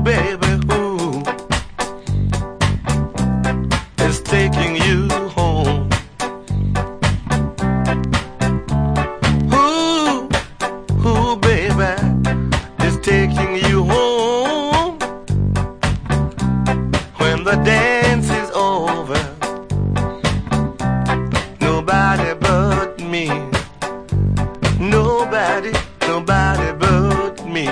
baby, who is taking you home? Who, baby, is taking you home? When the dance is over, nobody but me. Nobody but me.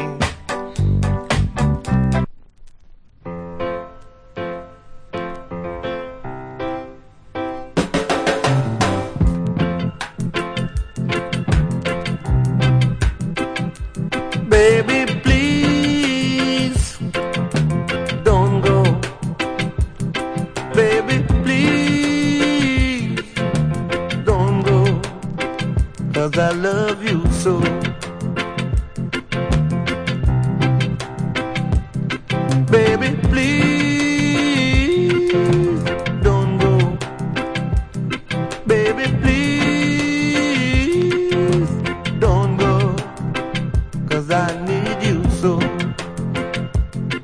Baby, please don't go. Baby, please don't go. 'Cause I love you so. Baby,